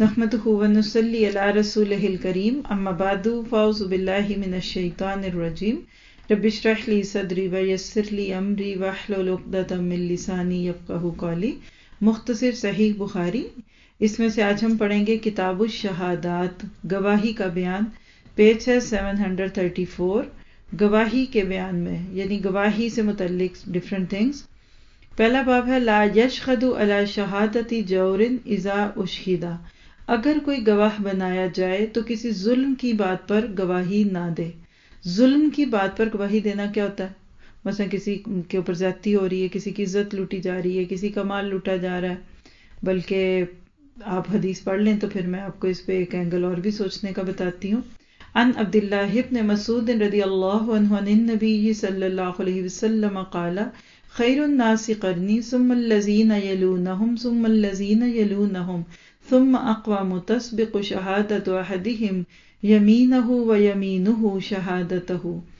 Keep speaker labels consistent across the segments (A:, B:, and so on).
A: نحمده ونصلي على رسوله الكريم اما بعد فاعوذ بالله من الشيطان الرجيم رب اشرح لي صدري ويسر لي امري واحلل عقدة من لساني يفقهوا قولي۔ مختصر صحیح بخاری، اس میں سے آج ہم پڑھیں گے کتاب الشہادات، گواہی کا بیان، پیج ہے 734۔ گواہی کے بیان میں یعنی گواہی سے متعلق ڈفرینٹ تھنگس۔ پہلا باب ہے لا یشہد علی شہادت جور اذا اشہد، اگر کوئی گواہ بنایا جائے تو کسی ظلم کی بات پر گواہی نہ دے۔ ظلم کی بات پر گواہی دینا کیا ہوتا ہے؟ مثلا کسی کے اوپر زیادتی ہو رہی ہے، کسی کی عزت لوٹی جا رہی ہے، کسی کا مال لوٹا جا رہا ہے، بلکہ آپ حدیث پڑھ لیں تو پھر میں آپ کو اس پہ ایک اینگل اور بھی سوچنے کا بتاتی ہوں۔ عن عبداللہ ابن مسعود رضی اللہ عنہ عن النبی صلی اللہ علیہ وسلم قال خیر الناس قرنی ثم الذین یلونہم ثم الذین یلونہم ثم اقوام تسبق شہادت احدہم یمینہ و یمینہ شہادتہ۔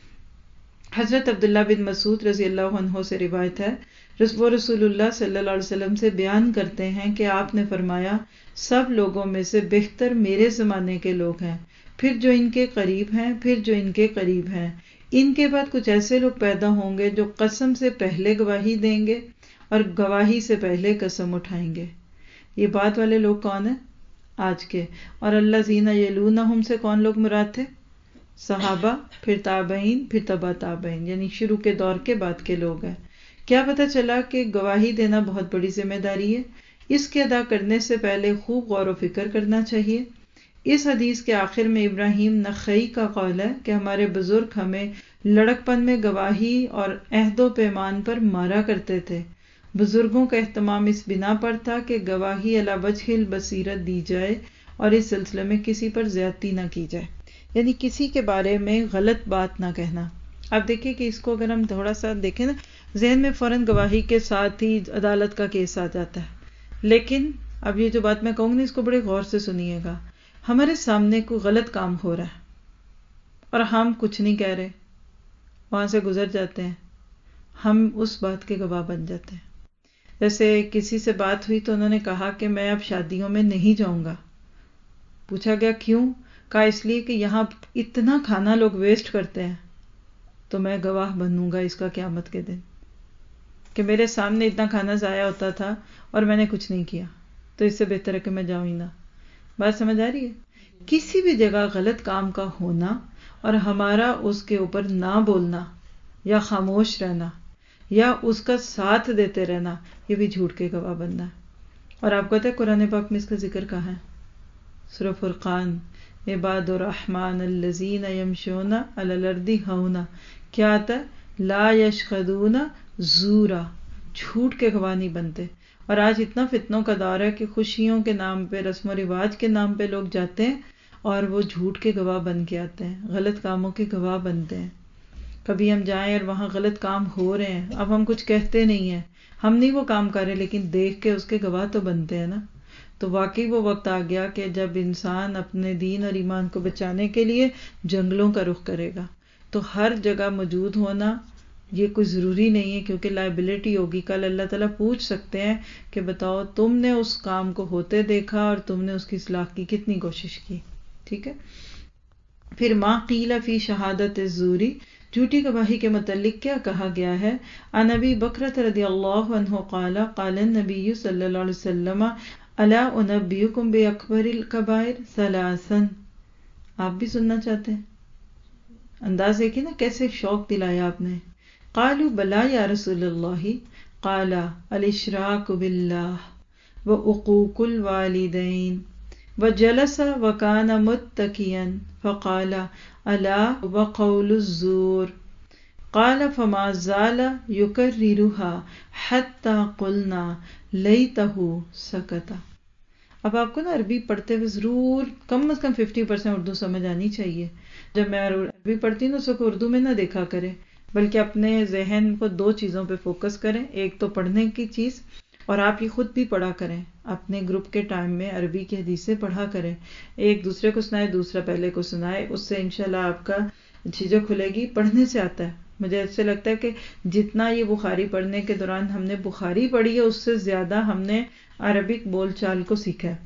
A: حضرت عبداللہ بن مسعود رضی اللہ عنہ سے روایت ہے، وہ رسول اللہ صلی اللہ علیہ وسلم سے بیان کرتے ہیں کہ آپ نے فرمایا سب لوگوں میں سے بہتر میرے زمانے کے لوگ ہیں، پھر جو ان کے قریب ہیں، پھر جو ان کے قریب ہیں، ان کے بعد کچھ ایسے لوگ پیدا ہوں گے جو قسم سے پہلے گواہی دیں گے اور گواہی سے پہلے قسم اٹھائیں گے۔ یہ بات والے لوگ کون ہیں؟ آج کے۔ اور الذین یلونہم سے کون لوگ مراد تھے؟ صحابہ، پھر تابعین، پھر تبع تابعین، یعنی شروع کے دور کے بعد کے لوگ ہیں۔ کیا پتہ چلا کہ گواہی دینا بہت بڑی ذمہ داری ہے، اس کے ادا کرنے سے پہلے خوب غور و فکر کرنا چاہیے۔ اس حدیث کے آخر میں ابراہیم نخعی کا قول ہے کہ ہمارے بزرگ ہمیں لڑکپن میں گواہی اور عہد و پیمان پر مارا کرتے تھے۔ بزرگوں کا اہتمام اس بنا پر تھا کہ گواہی علی وجہ البصیرت دی جائے اور اس سلسلے میں کسی پر زیادتی نہ کی جائے، یعنی کسی کے بارے میں غلط بات نہ کہنا۔ آپ دیکھیں کہ اس کو اگر ہم تھوڑا سا دیکھیں نا، ذہن میں فوراً گواہی کے ساتھ ہی عدالت کا کیس آ جاتا ہے، لیکن اب یہ جو بات میں کہوں گی اس کو بڑے غور سے سنیے گا۔ ہمارے سامنے کوئی غلط کام ہو رہا ہے اور ہم کچھ نہیں کہہ رہے، وہاں سے گزر جاتے ہیں، ہم اس بات کے گواہ بن جاتے ہیں۔ جیسے کسی سے بات ہوئی تو انہوں نے کہا کہ میں اب شادیوں میں نہیں جاؤں گا۔ پوچھا گیا کیوں؟ کہا اس لیے کہ یہاں اتنا کھانا لوگ ویسٹ کرتے ہیں، تو میں گواہ بنوں گا اس کا قیامت کے دن کہ میرے سامنے اتنا کھانا ضائع ہوتا تھا اور میں نے کچھ نہیں کیا، تو اس سے بہتر ہے کہ میں جاؤں ہی نہ۔ بات سمجھ آ رہی ہے؟ کسی بھی جگہ غلط کام کا ہونا اور ہمارا اس کے اوپر نہ بولنا یا خاموش رہنا یا اس کا ساتھ دیتے رہنا، یہ بھی جھوٹ کے گواہ بننا ہے۔ اور آپ کو پتہ ہے قرآن پاک میں اس کا ذکر کہاں ہے؟ سورہ فرقان، عباد الرحمن الذین یمشون علی الارض ہونا، کیا آتا ہے؟ لا یشہدون زورا، جھوٹ کے گواہ نہیں بنتے۔ اور آج اتنا فتنوں کا دور ہے کہ خوشیوں کے نام پہ، رسم و رواج کے نام پہ لوگ جاتے ہیں اور وہ جھوٹ کے گواہ بن کے آتے ہیں، غلط کاموں کے گواہ بنتے ہیں۔ کبھی ہم جائیں اور وہاں غلط کام ہو رہے ہیں، اب ہم کچھ کہتے نہیں ہیں، ہم نہیں وہ کام کر رہے، لیکن دیکھ کے اس کے گواہ تو بنتے ہیں نا۔ تو واقعی وہ وقت آ گیا کہ جب انسان اپنے دین اور ایمان کو بچانے کے لیے جنگلوں کا رخ کرے گا۔ تو ہر جگہ موجود ہونا یہ کوئی ضروری نہیں ہے، کیونکہ لائبلٹی ہوگی، کل اللہ تعالیٰ پوچھ سکتے ہیں کہ بتاؤ تم نے اس کام کو ہوتے دیکھا اور تم نے اس کی اصلاح کی کتنی کوشش کی۔ ٹھیک ہے۔ پھر ما قیل فی شہادت الزوری، جھوٹی گواہی کے متعلق کیا کہا گیا ہے؟ عن ابی بکرۃ رضی اللہ عنہ قال قال النبی صلی اللہ علیہ وسلم الا انبئکم باکبر الکبائر ثلاثا۔ آپ بھی سننا چاہتے ہیں؟ انداز دیکھیں نا کیسے شوق دلایا آپ نے۔ قالوا بلا یا رسول اللہ، قال الاشراک باللہ وعقوق الوالدین، وجلس وکان متکئا فقال الا وقول الزور، قال فما زال یکررها حتی قلنا لیتہ سکت۔ اب آپ کو نا عربی پڑھتے ہوئے ضرور کم از کم 50% اردو سمجھ آنی چاہیے۔ جب میں عربی پڑھتی ہوں تو اس کو اردو میں نہ دیکھا کرے، بلکہ اپنے ذہن کو دو چیزوں پہ فوکس کریں، ایک تو پڑھنے کی چیز، اور آپ یہ خود بھی پڑھا کریں، اپنے گروپ کے ٹائم میں عربی کی حدیثیں پڑھا کریں، ایک دوسرے کو سنائے، دوسرا پہلے کو سنائے، اس سے انشاءاللہ آپ کا جھجک کھلے گی۔ پڑھنے سے آتا ہے، مجھے ایسے لگتا ہے کہ جتنا یہ بخاری پڑھنے کے دوران ہم نے بخاری پڑھی ہے، اس سے زیادہ ہم نے عربک بول چال کو سیکھا ہے۔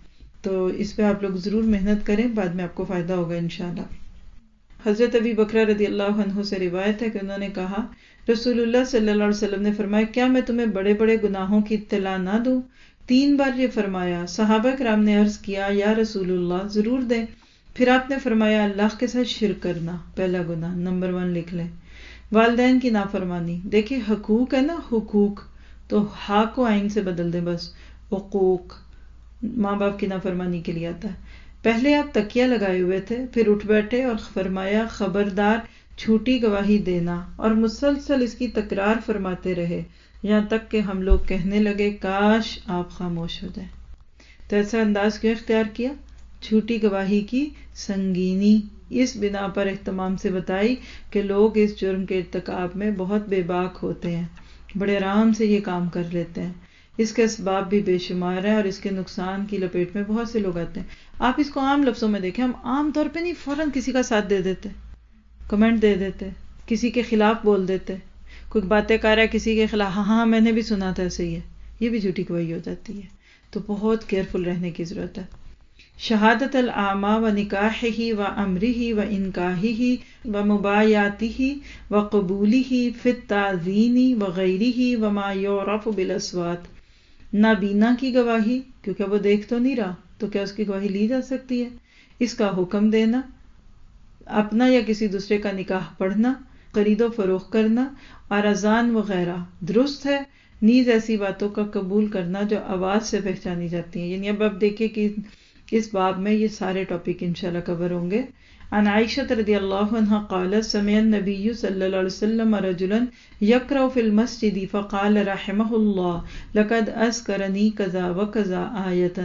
A: تو اس پہ آپ لوگ ضرور محنت کریں، بعد میں آپ کو فائدہ ہوگا انشاءاللہ۔ حضرت ابی بکرہ رضی اللہ عنہ سے روایت ہے کہ انہوں نے کہا رسول اللہ صلی اللہ علیہ وسلم نے فرمایا کیا میں تمہیں بڑے بڑے گناہوں کی اطلاع نہ دوں؟ 3 بار یہ فرمایا۔ صحابہ کرام نے عرض کیا یا رسول اللہ ضرور دیں۔ پھر آپ نے فرمایا اللہ کے ساتھ شرک کرنا، پہلا گناہ، نمبر 1 لکھ لیں۔ والدین کی نافرمانی، دیکھیں حقوق ہے نا، حقوق، تو ہا کو عین سے بدل دیں بس، حقوق، ماں باپ کی نافرمانی کے لیے آتا ہے۔ پہلے آپ تکیہ لگائے ہوئے تھے، پھر اٹھ بیٹھے اور فرمایا خبردار جھوٹی گواہی دینا، اور مسلسل اس کی تکرار فرماتے رہے یہاں تک کہ ہم لوگ کہنے لگے کاش آپ خاموش ہو جائیں۔ تو ایسا انداز کیوں اختیار کیا؟ جھوٹی گواہی کی سنگینی اس بنا پر اہتمام سے بتائی کہ لوگ اس جرم کے ارتکاب میں بہت بے باک ہوتے ہیں، بڑے آرام سے یہ کام کر لیتے ہیں، اس کے اسباب بھی بے شمار ہیں اور اس کے نقصان کی لپیٹ میں بہت سے لوگ آتے ہیں۔ آپ اس کو عام لفظوں میں دیکھیں، ہم عام طور پہ نہیں فوراً کسی کا ساتھ دے دیتے، کمنٹ دے دیتے، کسی کے خلاف بول دیتے، کوئی باتیں کر رہا ہے کسی کے خلاف، ہاں میں نے بھی سنا تھا ایسے ہی ہے، یہ بھی جھوٹی گواہی ہو جاتی ہے۔ تو بہت کیئرفل رہنے کی ضرورت ہے۔ شہادت الاعمى ونکاحہ وامرہ وانکاحہ ومبایعتہ وقبولہ فی التعزین وغیرہ وما یعرف بالاصوات، نابینا کی گواہی، کیونکہ وہ دیکھ تو نہیں رہا تو کیا اس کی گواہی لی جا سکتی ہے؟ اس کا حکم دینا، اپنا یا کسی دوسرے کا نکاح پڑھنا، خرید و فروخت کرنا اور اذان وغیرہ درست ہے، نیز ایسی باتوں کا قبول کرنا جو آواز سے پہچانی جاتی ہیں۔ یعنی اب آپ دیکھیں کہ اس باب میں یہ سارے ٹاپک انشاءاللہ کور ہوں گے۔ عن عائشہ رضی اللہ عنہا قالت سمع النبی صلی اللہ علیہ وسلم رجلا یقرأ فی المسجد فقال رحمہ اللہ لقد اذکرنی کذا وکذا آیۃ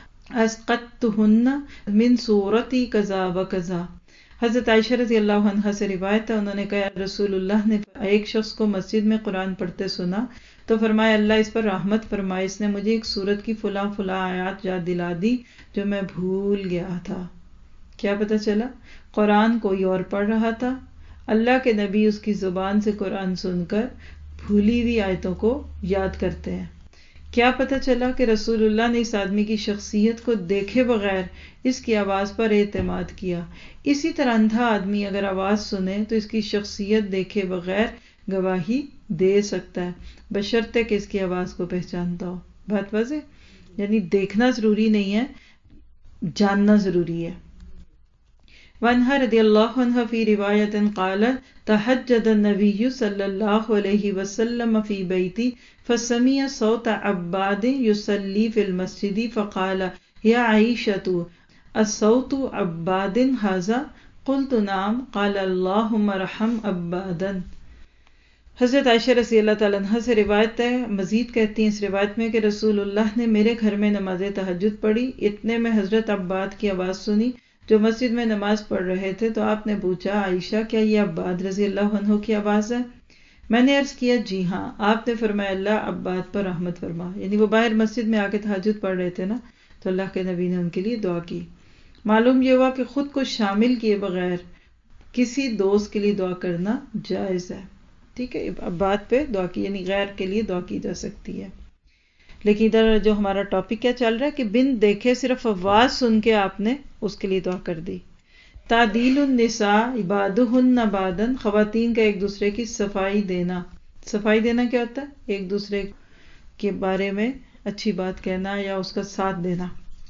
A: اسقطتہن من سورۃ کذا وکذا۔ حضرت عائشہ رضی اللہ عنہا سے روایت ہے، انہوں نے کہا رسول اللہ نے ایک شخص کو مسجد میں قرآن پڑھتے سنا تو فرمایا اللہ اس پر رحمت فرمائے، اس نے مجھے ایک سورت کی فلاں فلاں آیات یاد دلا دی جو میں بھول گیا تھا۔ کیا پتہ چلا؟ قرآن کوئی اور پڑھ رہا تھا، اللہ کے نبی اس کی زبان سے قرآن سن کر بھولی ہوئی آیتوں کو یاد کرتے ہیں۔ کیا پتہ چلا کہ رسول اللہ نے اس آدمی کی شخصیت کو دیکھے بغیر اس کی آواز پر اعتماد کیا۔ اسی طرح اندھا آدمی اگر آواز سنے تو اس کی شخصیت دیکھے بغیر گواہی دے سکتا ہے، بشرطے کہ اس کی آواز کو پہچانتا ہو۔ بات واضح؟ یعنی دیکھنا ضروری نہیں ہے، جاننا ضروری ہے۔ وعنہا رضی اللہ عنہ فی روایت قالت تہجد النبی صلی اللہ علیہ وسلم فی بیتی فسمع صوت عباد یصلی فی المسجد فقال یا عائشۃ الصوت عباد ھذا؟ قلت نعم قال اللہم ارحم عبادا۔ حضرت عائشہ رضی اللہ تعالیٰ عنہ سے روایت ہے، مزید کہتی ہیں اس روایت میں کہ رسول اللہ نے میرے گھر میں نماز تہجد پڑھی، اتنے میں حضرت عباد کی آواز سنی جو مسجد میں نماز پڑھ رہے تھے، تو آپ نے پوچھا عائشہ کیا یہ عباد رضی اللہ عنہ کی آواز ہے؟ میں نے عرض کیا جی ہاں۔ آپ نے فرمایا اللہ عباد پر رحمت فرما، یعنی وہ باہر مسجد میں آ کے تہجد پڑھ رہے تھے نا، تو اللہ کے نبی نے ان کے لیے دعا کی۔ معلوم یہ ہوا کہ خود کو شامل کیے بغیر کسی دوست کے لیے دعا کرنا جائز ہے، ٹھیک ہے؟ عباد پہ دعا کی، یعنی غیر کے لیے دعا کی جا سکتی ہے۔ لیکن ادھر جو ہمارا ٹاپک کیا چل رہا ہے کہ بن دیکھے صرف آواز سن کے آپ نے اس کے لیے دعا کر دی۔ تعدیل النساء عبادہن عبادا، خواتین کا ایک دوسرے کی صفائی دینا۔ صفائی دینا کیا ہوتا ہے؟ ایک دوسرے کے بارے میں اچھی بات کہنا یا اس کا ساتھ دینا۔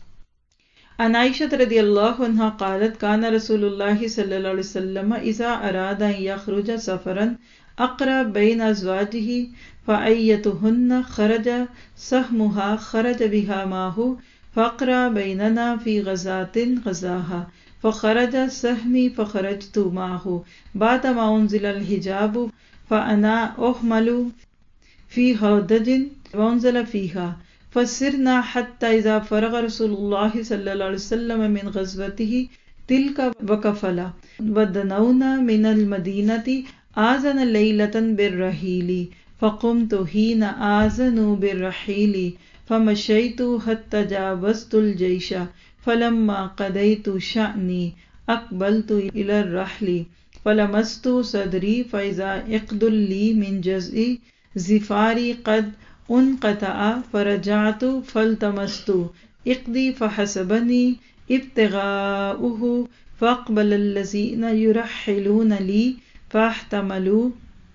A: عن عائشہ رضی اللہ عنہا قالت کان رسول اللہ صلی اللہ علیہ وسلم اذا اراد ان یخرج سفرا اقرا بین ازواجہ فایتہن خرج سہمها خرج بها معه فاقرا بیننا فی غزاة غزاها فخرج سہمی فخرجت معه بعد ما انزل الحجاب فانا احمل فی ہودج وانزل فیها فسرنا حتى اذا فرغ رسول اللہ صلی اللہ علیہ وسلم من غزوته تلك وقفلا ودنونا من المدینة آذن لیلة بالرحیل فقمت حین آذنوا بالرحیل فمشیت حتى جاوزت الجیش فلما قضیت شأنی اقبلت الى الرحل فلمست صدری فاذا عقد لی من جزء ظفاری قد انقطع فرجعت فالتمست اقضي فحسبني ابتغاؤه فاقبل الذين يرحلون لي فاحتملوا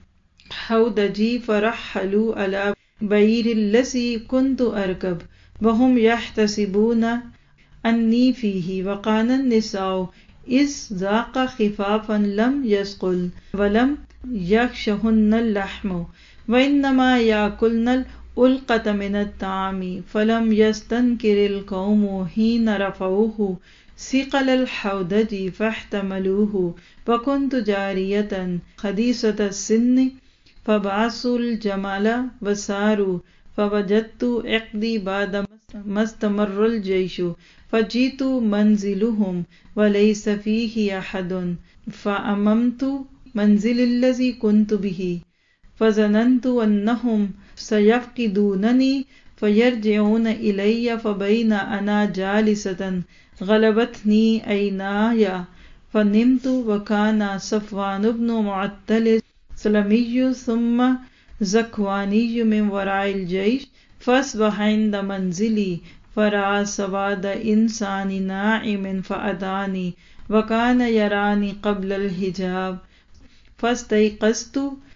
A: حودجي فرحلوا على بعير الذي كنت أركب وهم يحتسبون أني فيه وكان النساء إذ ذاق خفافا لم يثقل ولم يخشهن اللحم وإنما يأكلن الألقة من الطعام فلم يستنكر القوم حين رفعوه ثقل الحودج فاحتملوه وكنت جارية حديثة السن فبعثوا الجمال وساروا فوجدت عقدي بعد ما استمر الجيش فجئت منزلهم وليس فيه أحد فأممت منزل الذي كنت به فظننت أنهم سيفقدونني فيرجعون إلي فبين أنا جالسة غلبتني عيناي فنمت وكان صفوان بن معطل سلمي ثم زكواني من وراء الجيش فأصبح عند منزلي فرأى سواد إنسان ناعم فأداني وكان يراني قبل الحجاب فاستيقظت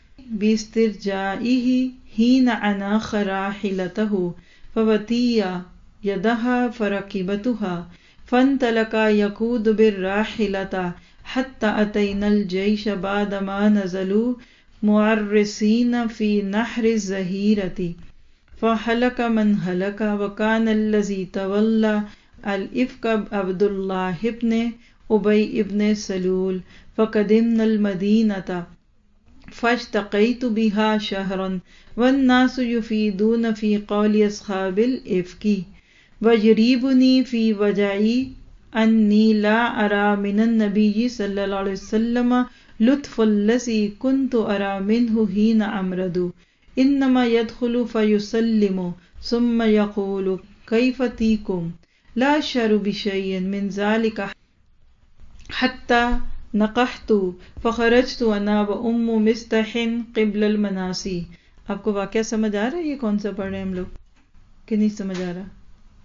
A: باسترجائه حين أناخ راحلته فوتي يدها فركبتها فانطلق يقود بالراحلة حتى أتينا الجيش بعدما نزلوا معرسين في نحر الزهيرة فهلك من هلك وكان الذي تولى الإفك عبد الله بن أبي بن سلول فقدمنا المدينة فاشتقيت بها شهرا والناس يفيدون في قول أصحاب الإفك ويريبني في وجعي أني لا أرى من النبي صلى الله عليه وسلم لطف الذي كنت أرى منه حين أمرض إنما يدخل فيسلم ثم يقول كيف تيكم لا أشعر بشيء من ذلك حتى نقحت فخرجت أنا وأم مستح قبل المناسی. آپ کو واقعہ سمجھ آ رہا ہے یہ کون سا پڑھ رہے ہیں ہم لوگ کہ نہیں سمجھ آ رہا؟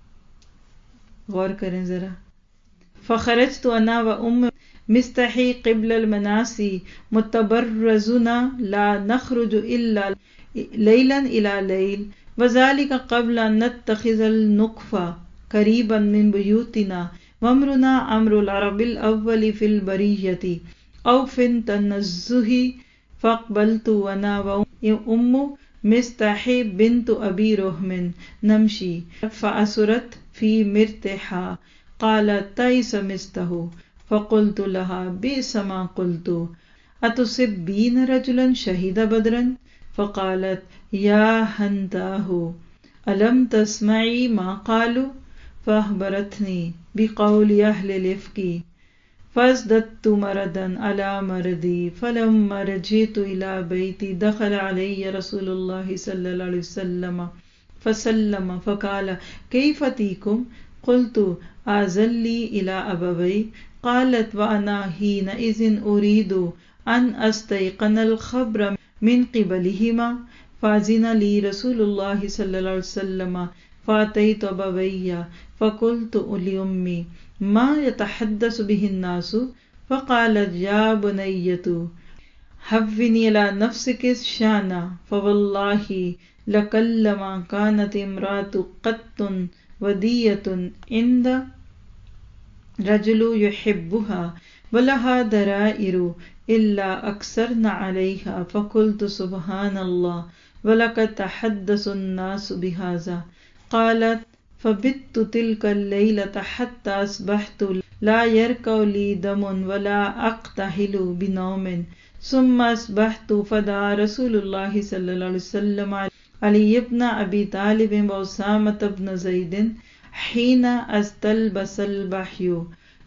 A: غور کریں ذرا. فخرجت أنا وأم مستحي قبل المناسی متبرزنا لا نخرج إلا ليلا إلى ليل وذلك قبل أن نتخذ النقفة قريبا من بيوتنا وامرنا أمر العرب الأول في البرية أو في التنزه فاقبلت أنا وأم مستحي بنت أبي رهم نمشي فأسرت في مرتها قالت تيس مسته فقلت لها بئس ما قلت أتسبين رجلا شهد بدرا فقالت يا هنتاه ألم تسمعي ما قالوا فأخبرتني بقول أهل الإفك فازددت مرضا على مرضي فلما رجعت إلى بيتي دخل علي رسول الله صلى الله عليه وسلم فسلم فقال كيف تيكم قلت أزلي إلى أبوي قالت وأنا حينئذ أريد أن أستيقن الخبر من قبلهما فأذن لي رسول الله صلى الله عليه وسلم فأتيت أبوي فقلت لأمي ما يتحدث به الناس فقالت يا بنية هوني على نفسك الشأن فوالله لكلما كانت امرأة قط ودية عند رجل يحبها ولها درائر إلا أكثرن عليها فقلت سبحان الله ولقد تحدث الناس بهذا. قالت فبت تلك الليلة حتى أصبحت لا يركع لي دم ولا أقتحل بنوم ثم أصبحت فدعا رسول الله صلى الله عليه وسلم علي بن أبي طالب وأسامة بن زيد حين استلبس البحي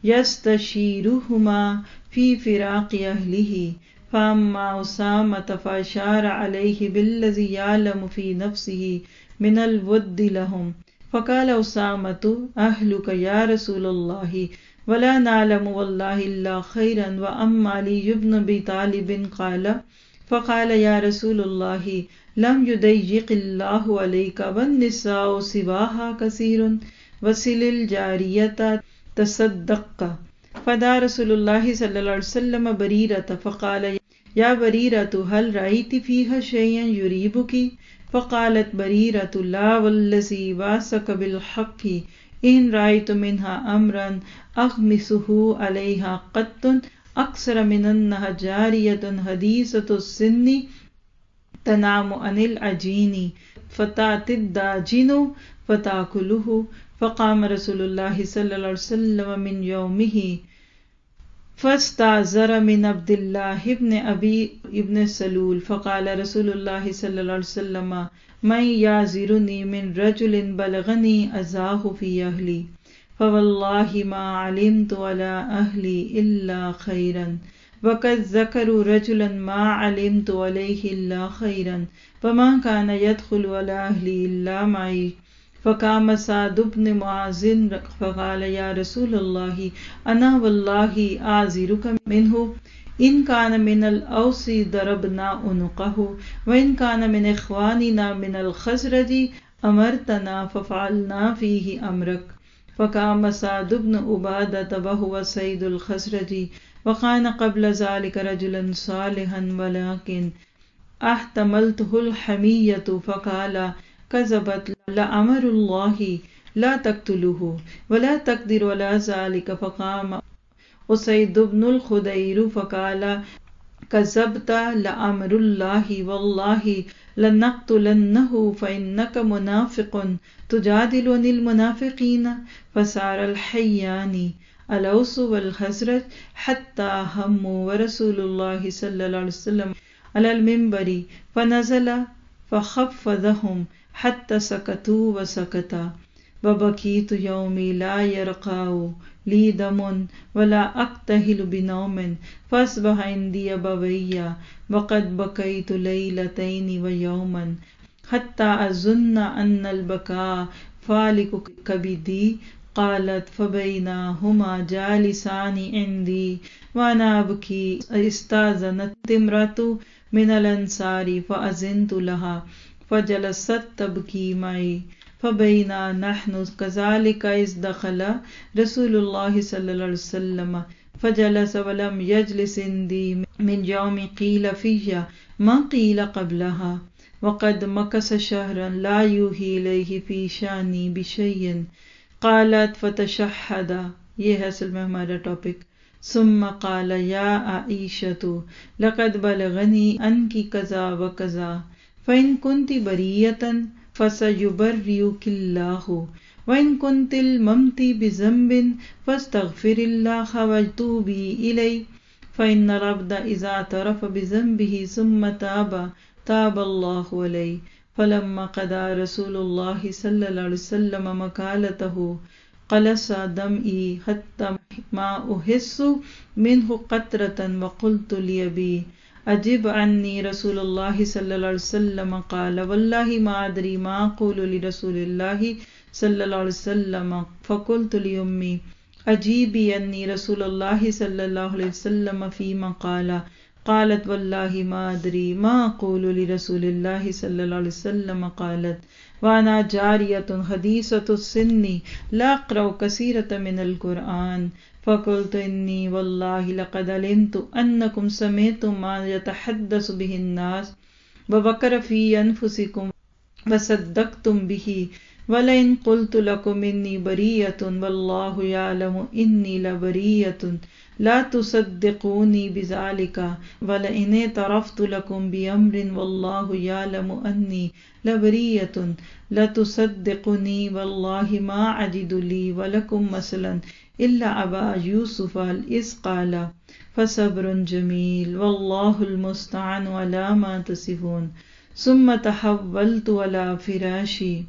A: يستشيرهما في فراق أهله فأما أسامة فأشار عليه بالذي يعلم في نفسه من الود لهم فقال أسامة أهلك يا رسول الله ولا نعلم والله إلا خيرا. وأما علي بن أبي طالب فقال يا رسول الله لم يضيق الله عليك والنساء سواها كثير وصل الجاریة تصدق. فدعا رسول الله صلى الله عليه وسلم بريرة فقال يا بريرة هل رأيت فيها شيئا يريبك؟ فقالت بريرة لا والذي بعثك بالحق إن رأيت منها أمرا أغمسه عليها قط أكثر من أنها جارية حديثة السن تنام عن العجين فتأتي الداجن فتأكله. فقام رسول الله صلى الله عليه وسلم من يومه فاستعذر من عبد الله بن أبي ابن سلول فقال رسول الله صلى الله عليه وسلم من يعذرني من رجل بلغني أذاه في أهلي فوالله ما علمت على أهلي إلا خيرا وقد ذكروا رجلا ما علمت عليه إلا خيرا فما كان يدخل على أهلي إلا معي. فقام سعد بن معاذ فقال يا رسول الله أنا والله أعذرك منه إن كان من الأوس ضربنا عنقه وإن كان من إخواننا من الخزرج أمرتنا ففعلنا فيه أمرك. فقام سعد بن عبادة وهو سيد الخزرج وكان قبل ذلك رجلا صالحا ولكن احتملته الحمية فقال كذبت لأمر الله لا تقتلوه ولا تقدر على ذلك. فقام أسيد بن الخدير فقال كذبت لأمر الله والله لنقتلنه فإنك منافق تجادل عن المنافقين. فسار الحيان الأوس والخزرج حتى هموا ورسول الله صلى الله عليه وسلم على المنبر فنزل فخفضهم حتى سكتوا وسكتا. وبكيت يومي لا يرقى لي دم ولا أكتهل بنوم فأصبح عندي أبوي وقد بكيت ليلتين ويوما حتى أظن أن البكاء فالق كبدي. قالت فبينهما جالسان عندي وأنا أبكي استأذنت امرأة من الأنصار فأذنت لها فجلست تبكي معي. فبينا نحن كذلك إذ دخل رسول الله صلى الله عليه وسلم فجلس ولم يجلس عندي من يوم قيل فيه ما قيل قبلها وقد مكث شهرا لا يوحي إليه في شأني بشيء. قالت فتشهد. یہ ہے اصل میں ہمارا ٹاپک. ثم قال یا عائشة لقد بلغني أنك كذا وكذا فإن كنت بريئة فسيبرئك الله وإن كنت الممت بذنب فاستغفر الله وتوبي إليه فإن العبد إذا اعترف بذنبه ثم تاب الله عليه. فلما قضى رسول الله صلى الله عليه وسلم مقالته قلص دمعي حتى ما أحس منه قطرة وقلت لأبي أجب عني رسول الله صلى الله عليه وسلم. قال والله ما أدري ما أقول لرسول الله صلى الله عليه وسلم. فقلت لأمي أجيبي عني رسول الله صلى الله عليه وسلم فيما قال. قالت والله ما أدري ما أقول لرسول الله صلى الله عليه وسلم. قالت وأنا جارية حديثة السن لا أقرأ كثيرة من القرآن. فقلت إني والله لقد علمت أنكم سمعتم ما يتحدث به الناس وبكر في أنفسكم وصدقتم به ولئن قلت لكم إني بريئة والله يعلم إني لبريئة لا تصدقوني بذلك ولئن اعترفت لكم بأمر والله يعلم أني لبريئة لا تصدقني والله ما أجد لي ولكم مثلا إلا أبا يوسف إذ قال فصبر جميل والله المستعان على ما تصفون. ثم تحولت على فراشي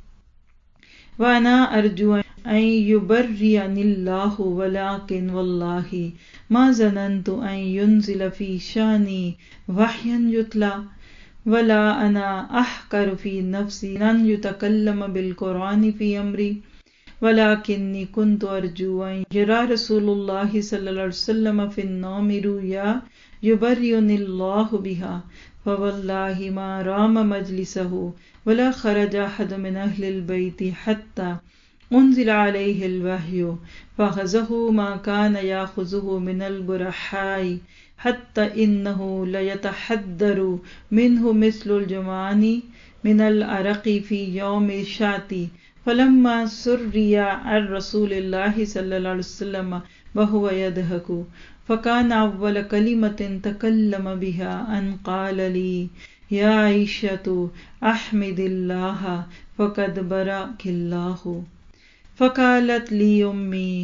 A: وأنا أرجو أن يبرئني الله ولكن والله ما ظننت أن ينزل في شأني وحيا يتلى ولا أنا أحقر في نفسي أن يتكلم بالقرآن في أمري ولكني كنت أرجو أن يرى رسول الله صلى الله عليه وسلم في النوم رؤيا يبرئني الله بها. فوالله ما رام مجلسه ولا خرج أحد من أهل البيت حتى انزل علیہ الوحی فاخذہ ما کان یاخذہ من البرحاء حتی انہ لیتحدر منہ مثل الجمان من العرق فی یوم الشاۃ فلما سری عن رسول اللہ صلی اللہ علیہ وسلم وهو يضحك فكان اول كلمة تكلم بها ان قال لي يا عائشة احمد الله فقد برأك الله فقالت لي امي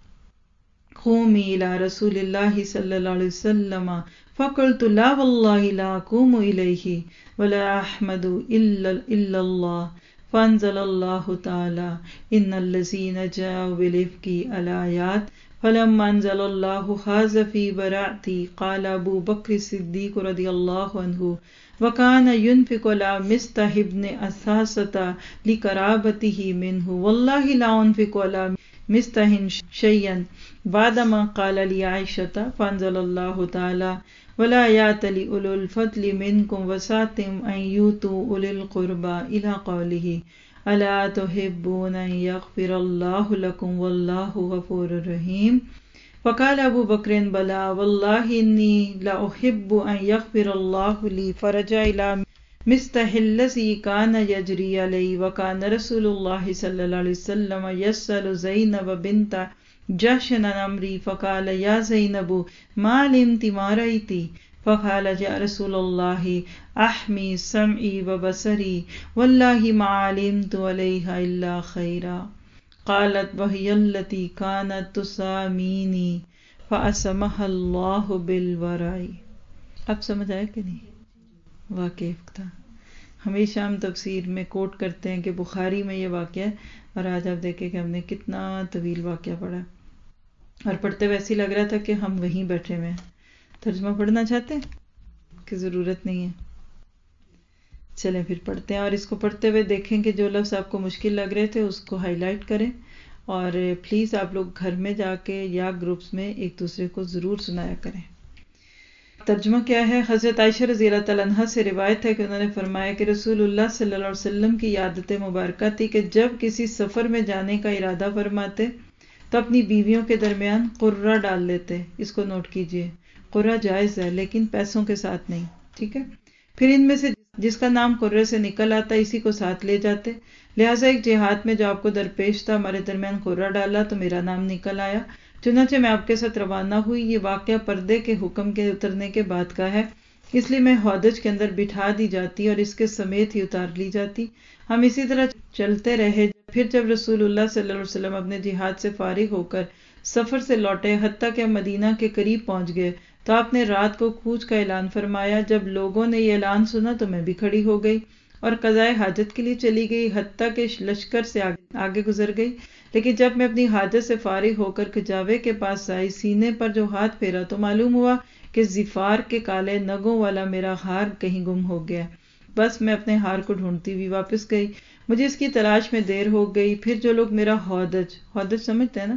A: قومي الى رسول الله صلى الله عليه وسلم فقلت لا والله لا اقوم اليه ولا احمد الا الله فانزل الله تعالى ان الذين جاءوا بالافك الايات فلما انزل الله هذا في براءتي قال ابو بكر الصديق رضي الله عنه وكان ينفق على مصطح بن أثاثة لقرابته منه والله لا انفق على مصطح شيئا بعدما قال لي عائشة فانزل الله تعالى ولا يأتل أولو الفضل منكم وسعة أن يؤتوا أولي القربى إلى قوله ألا تحبون أن يغفر الله لكم والله غفور رحيم فقال أبو بكر بلى والله إني لأحب أن يغفر الله لي فرجع إلى مصطح الذي كان يجري عليه وكان رسول الله صلى الله عليه وسلم يسأل زينب بنت جحش عن أمري فقال يا زينب ما علمت ما رأيت فقال يا رسول الله أحمي سمعي وبصري والله ما علمت عليها إلا خيرا قالت وهي التي كانت تساميني فأسمها الله بالوراء. اب سمجھ آیا کہ نہیں؟ واقف تھا. ہمیشہ ہم تفسیر میں کوٹ کرتے ہیں کہ بخاری میں یہ واقعہ ہے، اور آج آپ دیکھیں کہ ہم نے کتنا طویل واقعہ پڑھا، اور پڑھتے ہوئے ایسے لگ رہا تھا کہ ہم وہیں بیٹھے ہوئے ہیں. ترجمہ پڑھنا چاہتے ہیں کہ ضرورت نہیں ہے؟ چلیں پھر پڑھتے ہیں، اور اس کو پڑھتے ہوئے دیکھیں کہ جو لفظ آپ کو مشکل لگ رہے تھے اس کو ہائی لائٹ کریں، اور پلیز آپ لوگ گھر میں جا کے یا گروپس میں ایک دوسرے کو ضرور سنایا کریں. ترجمہ کیا ہے؟ حضرت عائشہ رضی اللہ تعالیٰ عنہا سے روایت ہے کہ انہوں نے فرمایا کہ رسول اللہ صلی اللہ علیہ وسلم کی عادت مبارکہ تھی کہ جب کسی سفر میں جانے کا ارادہ فرماتے تو اپنی بیویوں کے درمیان قرہ ڈال لیتے. اس کو نوٹ کیجئے، قرہ جائز ہے لیکن پیسوں کے ساتھ نہیں، ٹھیک ہے؟ پھر ان میں سے جس کا نام قرے سے نکل آتا اسی کو ساتھ لے جاتے. لہٰذا ایک جہاد میں جو آپ کو درپیش تھا، ہمارے درمیان قرہ ڈالا تو میرا نام نکل آیا، چنانچہ میں آپ کے ساتھ روانہ ہوئی. یہ واقعہ پردے کے حکم کے اترنے کے بعد کا ہے، اس لیے میں ہودج کے اندر بٹھا دی جاتی اور اس کے سمیت ہی اتار لی جاتی. ہم اسی طرح چلتے رہے. پھر جب رسول اللہ صلی اللہ علیہ وسلم اپنے جہاد سے فارغ ہو کر سفر سے لوٹے، حتیٰ کہ مدینہ کے قریب پہنچ گئے، تو آپ نے رات کو کوچ کا اعلان فرمایا. جب لوگوں نے یہ اعلان سنا تو میں بھی کھڑی ہو گئی اور قضائے حاجت کے لیے چلی گئی، حتیٰ کہ لشکر سے آگے گزر گئی. لیکن جب میں اپنی حاجت سے فارغ ہو کر کجاوے کے پاس آئی، سینے پر جو ہاتھ پھیرا تو معلوم ہوا کہ زفار کے کالے نگوں والا میرا ہار کہیں گم ہو گیا. بس میں اپنے ہار کو ڈھونڈتی ہوئی واپس گئی. مجھے اس کی تلاش میں دیر ہو گئی. پھر جو لوگ میرا ہودج سمجھتے ہیں نا،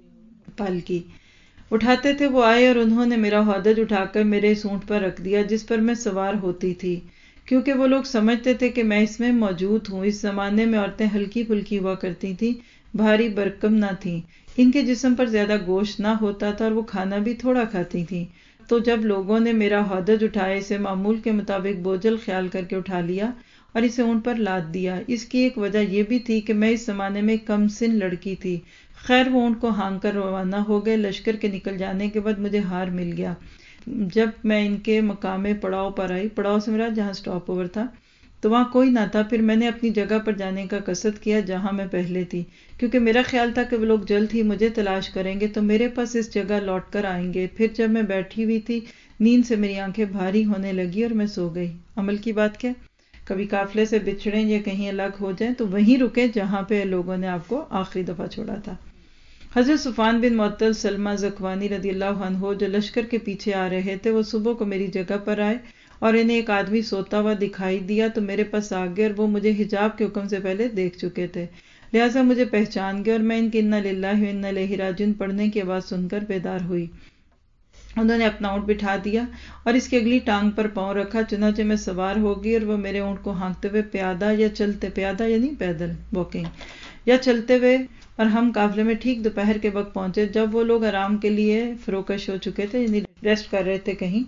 A: پالکی اٹھاتے تھے، وہ آئے اور انہوں نے میرا ہودج اٹھا کر میرے سونٹ پر رکھ دیا جس پر میں سوار ہوتی تھی، کیونکہ وہ لوگ سمجھتے تھے کہ میں اس میں موجود ہوں. اس زمانے میں عورتیں ہلکی پھلکی ہوا کرتی تھیں، بھاری برکم نہ تھیں، ان کے جسم پر زیادہ گوشت نہ ہوتا تھا اور وہ کھانا بھی تھوڑا کھاتی تھیں. تو جب لوگوں نے میرا ہودج اٹھایا، اسے معمول کے مطابق بوجھل خیال کر کے اٹھا لیا اور اسے اونٹ پر لاد دیا. اس کی ایک وجہ یہ بھی تھی کہ میں اس زمانے میں کم سن لڑکی تھی. خیر وہ اونٹ کو ہانک کر روانہ ہو گئے. لشکر کے نکل جانے کے بعد مجھے ہار مل گیا. جب میں ان کے مقام پڑاؤ پر آئی، پڑاؤ سے میرا جہاں سٹاپ اوور تھا، تو وہاں کوئی نہ تھا. پھر میں نے اپنی جگہ پر جانے کا قصد کیا جہاں میں پہلے تھی، کیونکہ میرا خیال تھا کہ وہ لوگ جلد ہی مجھے تلاش کریں گے تو میرے پاس اس جگہ لوٹ کر آئیں گے. پھر جب میں بیٹھی ہوئی تھی، نیند سے میری آنکھیں بھاری ہونے لگی اور میں سو گئی. عمل کی بات کیا، کبھی قافلے سے بچھڑیں یا کہیں الگ ہو جائیں تو وہیں رکیں جہاں پہ لوگوں نے آپ کو آخری دفعہ چھوڑا تھا. حضرت صفوان بن معطل سلمہ زکوانی رضی اللہ عنہ جو لشکر کے پیچھے آ رہے تھے، وہ صبح کو میری جگہ پر آئے اور انہیں ایک آدمی سوتا ہوا دکھائی دیا تو میرے پاس آ گئے، اور وہ مجھے حجاب کے حکم سے پہلے دیکھ چکے تھے، لہٰذا مجھے پہچان گئے اور میں ان کی انا للہ و انا الیہ راجعون پڑھنے کی آواز سن کر بیدار ہوئی. انہوں نے اپنا اونٹ بٹھا دیا اور اس کی اگلی ٹانگ پر پاؤں رکھا، چنانچہ میں سوار ہو گئی اور وہ میرے اونٹ کو ہانکتے ہوئے پیادہ یا چلتے، پیادہ یعنی پیدل واکنگ، یا چلتے ہوئے اور ہم قافلے میں ٹھیک دوپہر کے وقت پہنچے جب وہ لوگ آرام کے لیے فروکش ہو چکے تھے، یعنی ریسٹ کر رہے تھے کہیں،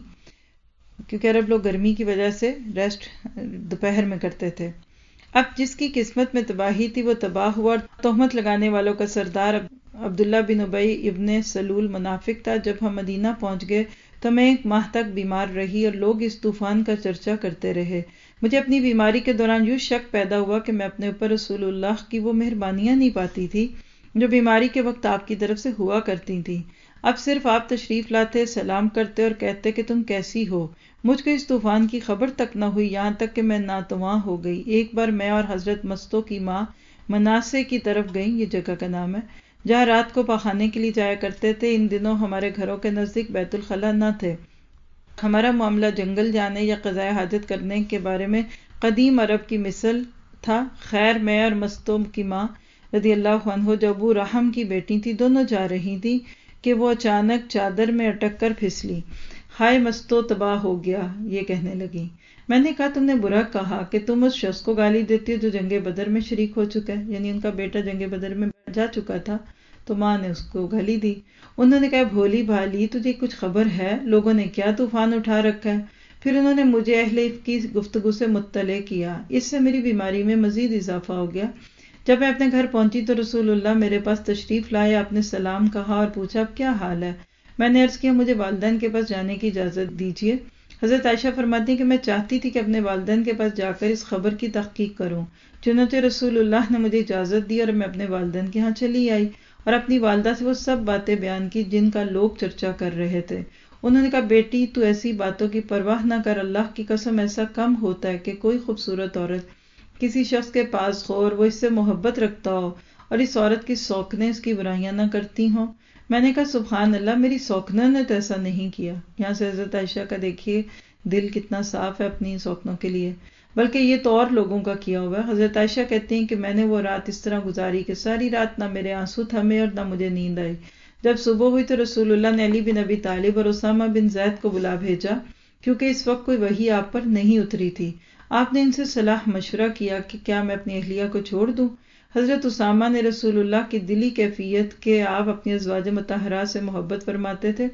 A: کیونکہ عرب لوگ گرمی کی وجہ سے ریسٹ دوپہر میں کرتے تھے۔ اب جس کی قسمت میں تباہی تھی وہ تباہ ہوا، اور تہمت لگانے والوں کا سردار عبداللہ بن ابی ابن سلول منافق تھا۔ جب ہم مدینہ پہنچ گئے تو میں 1 ماہ تک بیمار رہی اور لوگ اس طوفان کا چرچا کرتے رہے۔ مجھے اپنی بیماری کے دوران یوں شک پیدا ہوا کہ میں اپنے اوپر رسول اللہ کی وہ مہربانیاں نہیں پاتی تھی جو بیماری کے وقت آپ کی طرف سے ہوا کرتی تھیں۔ اب صرف آپ تشریف لاتے، سلام کرتے اور کہتے کہ تم کیسی ہو۔ مجھ کو اس طوفان کی خبر تک نہ ہوئی، یہاں تک کہ میں ناتواں ہو گئی۔ ایک بار میں اور حضرت مستو کی ماں مناسے کی طرف گئیں، یہ جگہ کا نام ہے، جہاں رات کو پخانے کے لیے جایا کرتے تھے۔ ان دنوں ہمارے گھروں کے نزدیک بیت الخلا نہ تھے۔ ہمارا معاملہ جنگل جانے یا قضائے حاجت کرنے کے بارے میں قدیم عرب کی مثل تھا۔ خیر میں اور مستو کی ماں رضی اللہ عنہ جو ابو رحم کی بیٹی تھی، دونوں جا رہی تھی کہ وہ اچانک چادر میں اٹک کر پھسلی۔ ہائے مستو تباہ ہو گیا، یہ کہنے لگی۔ میں نے کہا تم نے برا کہا کہ تم اس شخص کو گالی دیتی ہو جو جنگ بدر میں شریک ہو چکا ہے، یعنی ان کا بیٹا جنگ بدر میں جا چکا تھا، تو ماں نے اس کو گالی دی۔ انہوں نے کہا بھولی بھالی تجھے کچھ خبر ہے لوگوں نے کیا طوفان اٹھا رکھا ہے؟ پھر انہوں نے مجھے اہل عفق کی گفتگو سے مطلع کیا۔ اس سے میری بیماری میں مزید اضافہ ہو گیا۔ جب میں اپنے گھر پہنچی تو رسول اللہ میرے پاس تشریف لائے، آپ نے سلام کہا اور پوچھا اب کیا حال ہے؟ میں نے عرض کیا مجھے والدین کے پاس جانے کی اجازت دیجیے۔ حضرت عائشہ فرماتی ہیں کہ میں چاہتی تھی کہ اپنے والدین کے پاس جا کر اس خبر کی تحقیق کروں، چنانچہ رسول اللہ نے مجھے اجازت دی اور میں اپنے والدین کے ہاں چلی آئی اور اپنی والدہ سے وہ سب باتیں بیان کی جن کا لوگ چرچا کر رہے تھے۔ انہوں نے کہا بیٹی تو ایسی باتوں کی پرواہ نہ کر، اللہ کی قسم ایسا کم ہوتا ہے کہ کوئی خوبصورت عورت کسی شخص کے پاس ہو اور وہ اس سے محبت رکھتا ہو اور اس عورت کی سوکنیں اس کی برائیاں نہ کرتی ہوں۔ میں نے کہا سبحان اللہ، میری سوکنوں نے تو ایسا نہیں کیا۔ یہاں سے حضرت عائشہ کا دیکھیے دل کتنا صاف ہے اپنی سوکنوں کے لیے، بلکہ یہ تو اور لوگوں کا کیا ہوا ہے۔ حضرت عائشہ کہتی ہیں کہ میں نے وہ رات اس طرح گزاری کہ ساری رات نہ میرے آنسو تھمے اور نہ مجھے نیند آئی۔ جب صبح ہوئی تو رسول اللہ نے علی بن ابی طالب اور اسامہ بن زید کو بلا بھیجا، کیونکہ اس وقت کوئی وحی آپ پر نہیں اتری تھی۔ آپ نے ان سے صلاح مشورہ کیا کہ کیا میں اپنی اہلیہ کو چھوڑ دوں؟ حضرت اسامہ نے رسول اللہ کی دلی کیفیت کہ آپ اپنی ازواج مطہرات سے محبت فرماتے تھے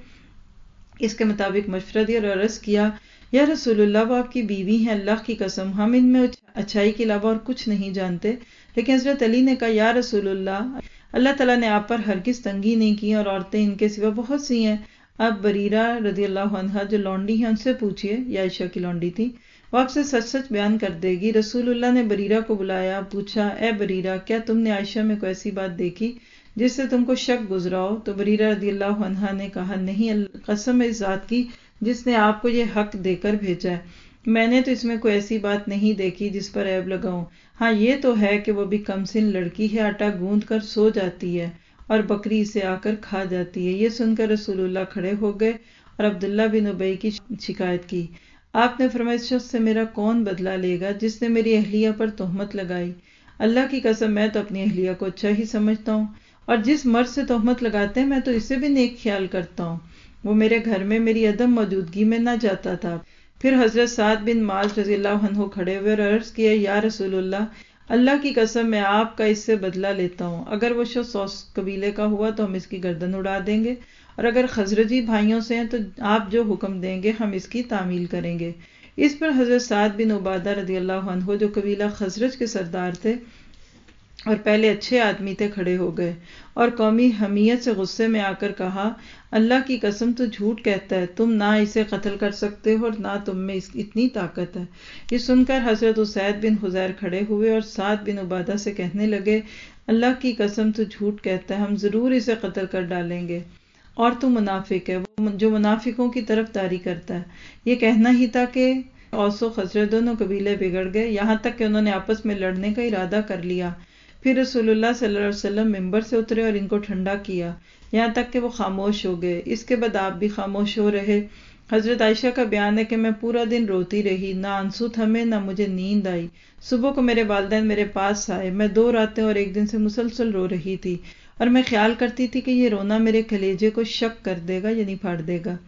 A: اس کے مطابق مشورہ دیا اور عرض کیا یا رسول اللہ وہ آپ کی بیوی ہیں، اللہ کی قسم ہم ان میں اچھائی کے علاوہ اور کچھ نہیں جانتے۔ لیکن حضرت علی نے کہا یا رسول اللہ، اللہ تعالیٰ نے آپ پر ہرگز تنگی نہیں کی اور عورتیں ان کے سوا بہت سی ہیں۔ اب بریرہ رضی اللہ عنہا جو لونڈی ہیں ان سے پوچھئے، یہ عائشہ کی لونڈی تھی، وہ آپ سے سچ سچ بیان کر دے گی۔ رسول اللہ نے بریرہ کو بلایا، پوچھا اے بریرہ کیا تم نے عائشہ میں کوئی ایسی بات دیکھی جس سے تم کو شک گزرا ہو؟ تو بریرہ رضی اللہ عنہا نے کہا نہیں، قسم اس ذات کی جس نے آپ کو یہ حق دے کر بھیجا ہے، میں نے تو اس میں کوئی ایسی بات نہیں دیکھی جس پر عیب لگاؤں۔ ہاں یہ تو ہے کہ وہ بھی کم سن لڑکی ہے، آٹا گوندھ کر سو جاتی ہے اور بکری اسے آ کر کھا جاتی ہے۔ یہ سن کر رسول اللہ کھڑے ہو گئے اور عبداللہ بن ابی کی شکایت کی۔ آپ نے فرمایا اس شخص سے میرا کون بدلہ لے گا جس نے میری اہلیہ پر تہمت لگائی؟ اللہ کی قسم میں تو اپنی اہلیہ کو اچھا ہی سمجھتا ہوں، اور جس مرد سے تہمت لگاتے ہیں میں تو اسے بھی نیک خیال کرتا ہوں۔ وہ میرے گھر میں میری عدم موجودگی میں نہ جاتا تھا۔ پھر حضرت سعد بن معاذ رضی اللہ عنہ کھڑے ہوئے اور عرض کیا یا رسول اللہ کی قسم میں آپ کا اس سے بدلہ لیتا ہوں، اگر وہ شخص اوس قبیلے کا ہوا تو ہم اس کی گردن اڑا دیں گے، اور اگر خزرجی بھائیوں سے ہیں تو آپ جو حکم دیں گے ہم اس کی تعمیل کریں گے۔ اس پر حضرت سعد بن عبادہ رضی اللہ عنہ جو قبیلہ خزرج کے سردار تھے اور پہلے اچھے آدمی تھے، کھڑے ہو گئے اور قومی حمیت سے غصے میں آ کر کہا اللہ کی قسم تو جھوٹ کہتا ہے، تم نہ اسے قتل کر سکتے ہو اور نہ تم میں اتنی طاقت ہے۔ یہ سن کر حضرت اسید بن حضیر کھڑے ہوئے اور سعد بن عبادہ سے کہنے لگے اللہ کی قسم تو جھوٹ کہتا ہے، ہم ضرور اسے قتل کر ڈالیں گے، اور تو منافق ہے، وہ جو منافقوں کی طرف داری کرتا ہے۔ یہ کہنا ہی تھا کہ اوس و خزرج دونوں قبیلے بگڑ گئے، یہاں تک کہ انہوں نے آپس میں لڑنے کا ارادہ کر لیا۔ پھر رسول اللہ صلی اللہ علیہ وسلم منبر سے اترے اور ان کو ٹھنڈا کیا، یہاں تک کہ وہ خاموش ہو گئے۔ اس کے بعد آپ بھی خاموش ہو رہے۔ حضرت عائشہ کا بیان ہے کہ میں پورا دن روتی رہی، نہ آنسو تھمے نہ مجھے نیند آئی۔ صبح کو میرے والدین میرے پاس آئے، میں 2 راتیں اور 1 دن سے مسلسل رو رہی تھی، اور میں خیال کرتی تھی کہ یہ رونا میرے کلیجے کو شق کر دے گا، یعنی پھاڑ دے گا۔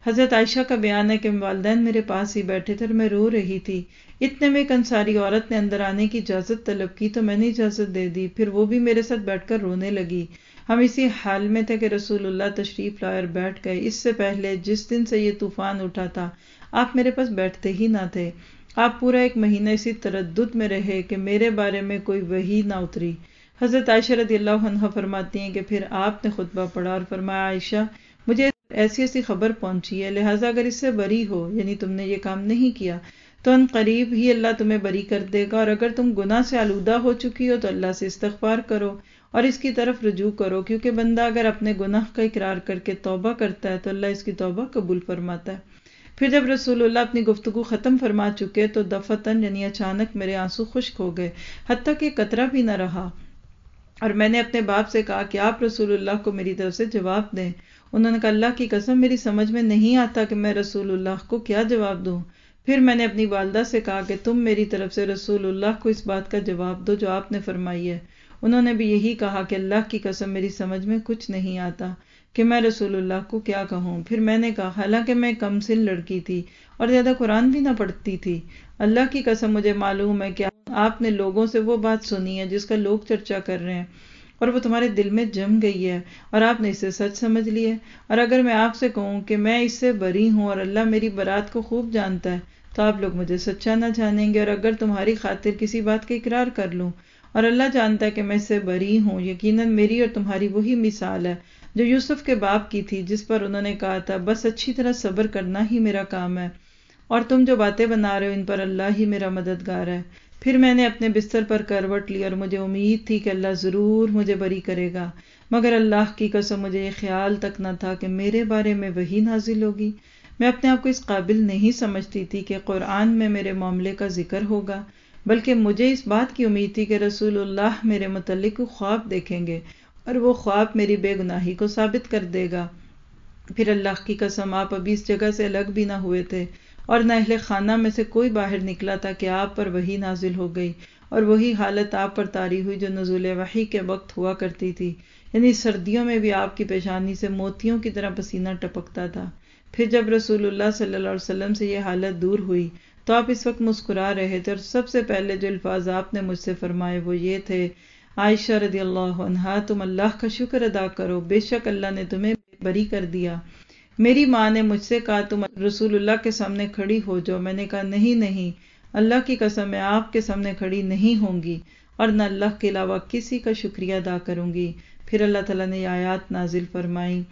A: حضرت عائشہ کا بیان ہے کہ والدین میرے پاس ہی بیٹھے تھے اور میں رو رہی تھی، اتنے میں ایک انصاری عورت نے اندر آنے کی اجازت طلب کی تو میں نے اجازت دے دی، پھر وہ بھی میرے ساتھ بیٹھ کر رونے لگی۔ ہم اسی حال میں تھے کہ رسول اللہ تشریف لائے اور بیٹھ گئے۔ اس سے پہلے جس دن سے یہ طوفان اٹھا تھا آپ میرے پاس بیٹھتے ہی نہ تھے، آپ پورا ایک مہینہ اسی تردد میں رہے کہ میرے بارے میں کوئی وحی نہ اتری۔ حضرت عائشہ رضی اللہ عنہا فرماتی ہیں کہ پھر آپ نے خطبہ پڑھا اور فرمایا، عائشہ مجھے ایسی ایسی خبر پہنچی ہے، لہٰذا اگر اس سے بری ہو، یعنی تم نے یہ کام نہیں کیا، تو ان قریب ہی اللہ تمہیں بری کر دے گا، اور اگر تم گناہ سے آلودہ ہو چکی ہو تو اللہ سے استغفار کرو اور اس کی طرف رجوع کرو، کیونکہ بندہ اگر اپنے گناہ کا اقرار کر کے توبہ کرتا ہے تو اللہ اس کی توبہ قبول فرماتا ہے۔ پھر جب رسول اللہ اپنی گفتگو ختم فرما چکے تو دفتن یعنی اچانک میرے آنسو خشک ہو گئے، حتیٰ کہ قطرہ بھی نہ رہا، اور میں نے اپنے باپ سے کہا کہ آپ رسول اللہ کو میری طرف سے جواب دیں۔ انہوں نے کہا، اللہ کی قسم میری سمجھ میں نہیں آتا کہ میں رسول اللہ کو کیا جواب دوں۔ پھر میں نے اپنی والدہ سے کہا کہ تم میری طرف سے رسول اللہ کو اس بات کا جواب دو جو آپ نے فرمائی ہے۔ انہوں نے بھی یہی کہا کہ اللہ کی قسم میری سمجھ میں کچھ نہیں آتا کہ میں رسول اللہ کو کیا کہوں۔ پھر میں نے کہا، حالانکہ میں کم سن لڑکی تھی اور زیادہ قرآن بھی نہ پڑھتی تھی، اللہ کی قسم مجھے معلوم ہے کہ آپ نے لوگوں سے وہ بات سنی ہے جس کا لوگ چرچا کر رہے ہیں، اور وہ تمہارے دل میں جم گئی ہے اور آپ نے اسے سچ سمجھ لی ہے، اور اگر میں آپ سے کہوں کہ میں اس سے بری ہوں اور اللہ میری برات کو خوب جانتا ہے تو آپ لوگ مجھے سچا نہ جانیں گے، اور اگر تمہاری خاطر کسی بات کا اقرار کر لوں اور اللہ جانتا ہے کہ میں اس سے بری ہوں، یقیناً میری اور تمہاری وہی مثال ہے جو یوسف کے باپ کی تھی، جس پر انہوں نے کہا تھا بس اچھی طرح صبر کرنا ہی میرا کام ہے، اور تم جو باتیں بنا رہے ہو ان پر اللہ ہی میرا مددگار ہے۔ پھر میں نے اپنے بستر پر کروٹ لی اور مجھے امید تھی کہ اللہ ضرور مجھے بری کرے گا، مگر اللہ کی قسم مجھے یہ خیال تک نہ تھا کہ میرے بارے میں وحی نازل ہوگی۔ میں اپنے آپ کو اس قابل نہیں سمجھتی تھی کہ قرآن میں میرے معاملے کا ذکر ہوگا، بلکہ مجھے اس بات کی امید تھی کہ رسول اللہ میرے متعلق خواب دیکھیں گے اور وہ خواب میری بے گناہی کو ثابت کر دے گا۔ پھر اللہ کی قسم آپ ابھی اس جگہ سے الگ بھی نہ ہوئے تھے اور نہ اہل خانہ میں سے کوئی باہر نکلا تھا کہ آپ پر وحی نازل ہو گئی، اور وہی حالت آپ پر طاری ہوئی جو نزول وحی کے وقت ہوا کرتی تھی، یعنی سردیوں میں بھی آپ کی پیشانی سے موتیوں کی طرح پسینہ ٹپکتا تھا۔ پھر جب رسول اللہ صلی اللہ علیہ وسلم سے یہ حالت دور ہوئی تو آپ اس وقت مسکرا رہے تھے، اور سب سے پہلے جو الفاظ آپ نے مجھ سے فرمائے وہ یہ تھے، عائشہ رضی اللہ عنہا تم اللہ کا شکر ادا کرو، بے شک اللہ نے تمہیں بری کر دیا۔ میری ماں نے مجھ سے کہا تم رسول اللہ کے سامنے کھڑی ہو جاؤ، میں نے کہا نہیں نہیں، اللہ کی قسم میں آپ کے سامنے کھڑی نہیں ہوں گی اور نہ اللہ کے علاوہ کسی کا شکریہ ادا کروں گی۔ پھر اللہ تعالیٰ نے یہ آیات نازل فرمائی،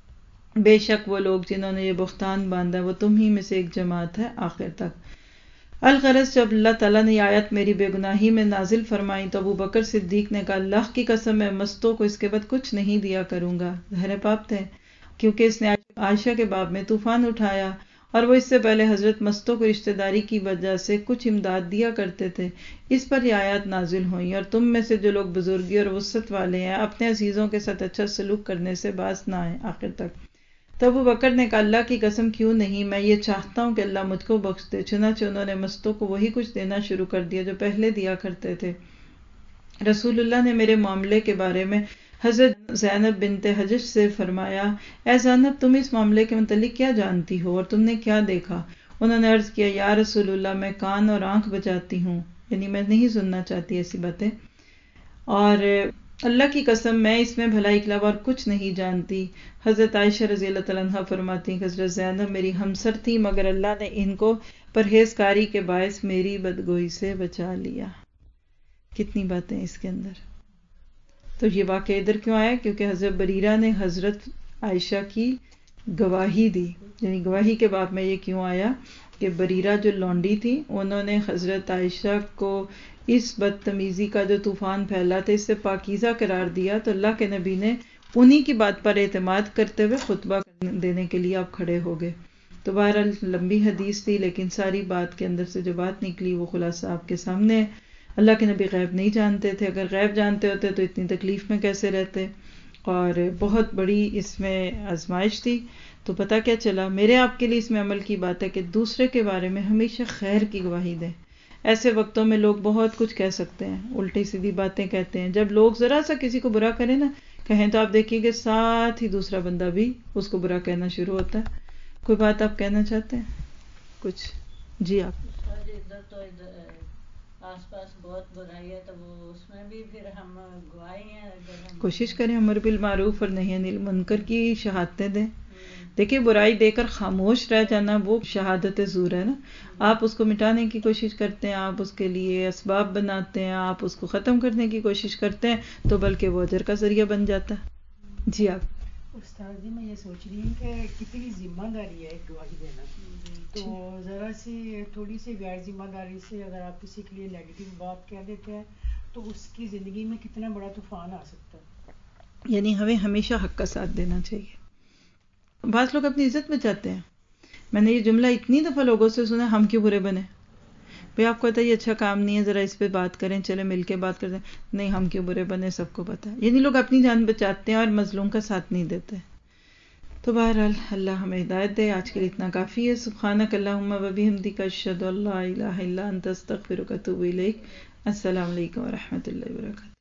A: بے شک وہ لوگ جنہوں نے یہ بہتان باندھا وہ تم ہی میں سے ایک جماعت ہے، آخر تک۔ الغرض جب اللہ تعالیٰ نے یہ آیت میری بے گناہی میں نازل فرمائی تو ابو بکر صدیق نے کہا، اللہ کی قسم میں مستوں کو اس کے بعد کچھ نہیں دیا کروں گا۔ ظاہر پاپ تھے کیونکہ اس نے عائشہ کے باب میں طوفان اٹھایا، اور وہ اس سے پہلے حضرت مستوں کو رشتہ داری کی وجہ سے کچھ امداد دیا کرتے تھے۔ اس پر یہ آیات نازل ہوئیں، اور تم میں سے جو لوگ بزرگی اور وسعت والے ہیں اپنے عزیزوں کے ساتھ اچھا سلوک کرنے سے باز نہ آئیں، آخر تک۔ تو ابو بکر نے کہا، اللہ کی قسم کیوں نہیں، میں یہ چاہتا ہوں کہ اللہ مجھ کو بخش دے۔ چنانچہ انہوں نے مستوں کو وہی کچھ دینا شروع کر دیا جو پہلے دیا کرتے تھے۔ رسول اللہ نے میرے معاملے کے بارے میں حضرت زینب بنت حجش سے فرمایا، اے زینب تم اس معاملے کے متعلق کیا جانتی ہو اور تم نے کیا دیکھا؟ انہوں نے عرض کیا، یا رسول اللہ میں کان اور آنکھ بچاتی ہوں، یعنی میں نہیں سننا چاہتی ایسی باتیں، اور اللہ کی قسم میں اس میں بھلائی کے علاوہ اور کچھ نہیں جانتی۔ حضرت عائشہ رضی اللہ تعالیٰ عنہ فرماتی ہیں کہ حضرت زینب میری ہمسر تھی، مگر اللہ نے ان کو پرہیزکاری کے باعث میری بدگوئی سے بچا لیا۔ کتنی باتیں اس کے اندر۔ تو یہ واقعہ ادھر کیوں آیا؟ کیونکہ حضرت بریرہ نے حضرت عائشہ کی گواہی دی، یعنی گواہی کے باب میں یہ کیوں آیا کہ بریرہ جو لونڈی تھی انہوں نے حضرت عائشہ کو اس بدتمیزی کا جو طوفان پھیلا تھا اس سے پاکیزہ قرار دیا، تو اللہ کے نبی نے انہی کی بات پر اعتماد کرتے ہوئے خطبہ دینے کے لیے آپ کھڑے ہو گئے۔ تو بہرحال لمبی حدیث تھی، لیکن ساری بات کے اندر سے جو بات نکلی وہ خلاصہ آپ کے سامنے ہے۔ اللہ کے نبی غیب نہیں جانتے تھے، اگر غیب جانتے ہوتے تو اتنی تکلیف میں کیسے رہتے، اور بہت بڑی اس میں آزمائش تھی۔ تو پتہ کیا چلا، میرے آپ کے لیے اس میں عمل کی بات ہے کہ دوسرے کے بارے میں ہمیشہ خیر کی گواہی دیں۔ ایسے وقتوں میں لوگ بہت کچھ کہہ سکتے ہیں، الٹی سیدھی باتیں کہتے ہیں، جب لوگ ذرا سا کسی کو برا کریں نا کہیں تو آپ دیکھیے کہ ساتھ ہی دوسرا بندہ بھی اس کو برا کہنا شروع ہوتا ہے۔ کوئی بات آپ کہنا چاہتے ہیں کچھ؟ جی آپ.
B: ادھر تو آس پاس بہت برائی ہے، تو وہ اس میں بھی پھر ہم گواہی ہیں، اگر ہم
A: کوشش کریں امر بالمعروف اور نہی عن المنکر کی شہادتیں دیں. دیکھیں برائی دے کر خاموش رہ جانا وہ شہادت زور ہے نا. آپ اس کو مٹانے کی کوشش کرتے ہیں، آپ اس کے لیے اسباب بناتے ہیں، آپ اس کو ختم کرنے کی کوشش کرتے ہیں، تو بلکہ وہ اجر کا ذریعہ بن جاتا ہے. جی آپ.
C: استاد جی میں یہ سوچ رہی ہوں کہ کتنی ذمہ داری ہے گواہی دینا، تو ذرا سی تھوڑی سی غیر ذمہ داری سے اگر آپ کسی کے لیے نیگیٹو بات کہہ دیتے ہیں تو اس کی زندگی میں کتنا بڑا طوفان آ سکتا ہے.
A: یعنی ہمیں ہمیشہ حق کا ساتھ دینا چاہیے. بعض لوگ اپنی عزت بچاتے ہیں. میں نے یہ جملہ اتنی دفعہ لوگوں سے سنا، ہم کیوں برے بنے بھئی، آپ کو پتا یہ اچھا کام نہیں ہے، ذرا اس پہ بات کریں، چلے مل کے بات کرتے ہیں. نہیں، ہم کیوں برے بنے، سب کو پتا ہے. یعنی لوگ اپنی جان بچاتے ہیں اور مظلوم کا ساتھ نہیں دیتے. تو بہرحال اللہ ہمیں ہدایت دے. آج کے لیے اتنا کافی ہے. سبحانک اللہم و بحمدک، اشہد ان لا الہ الا انت، استغفرک و اتوب الیک. السلام علیکم و رحمۃ اللہ وبرکاتہ.